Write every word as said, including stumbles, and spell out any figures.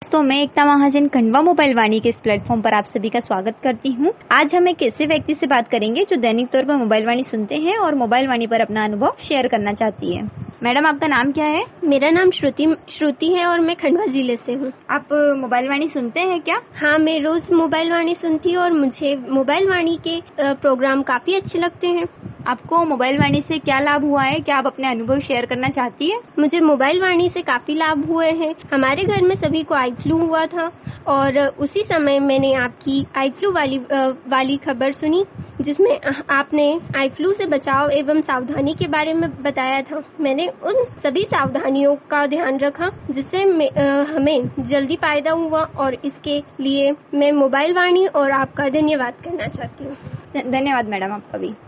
तो मैं एकता महाजन खंडवा मोबाइल वाणी के इस प्लेटफॉर्म पर आप सभी का स्वागत करती हूं। आज हम एक ऐसे व्यक्ति से बात करेंगे जो दैनिक तौर पर मोबाइल वाणी सुनते हैं और मोबाइल वाणी पर अपना अनुभव शेयर करना चाहती है। मैडम, आपका नाम क्या है? मेरा नाम श्रुति श्रुति है और मैं खंडवा जिले से हूँ। आप मोबाइल वाणी सुनते हैं क्या? हाँ, मैं रोज मोबाइल वाणी सुनती हूँ और मुझे मोबाइल वाणी के प्रोग्राम काफी अच्छे लगते हैं। आपको मोबाइल वाणी से क्या लाभ हुआ है? क्या आप अपने अनुभव शेयर करना चाहती है? मुझे मोबाइल वाणी से काफी लाभ हुए हैं। हमारे घर में सभी को आई फ्लू हुआ था और उसी समय मैंने आपकी आई फ्लू वाली वाली खबर सुनी, जिसमें आपने आई फ्लू से बचाव एवं सावधानी के बारे में बताया था। मैंने उन सभी सावधानियों का ध्यान रखा, जिससे हमें जल्दी फायदा हुआ और इसके लिए मैं मोबाइल वाणी और आपका धन्यवाद करना चाहती हूँ। धन्यवाद मैडम, आपका भी।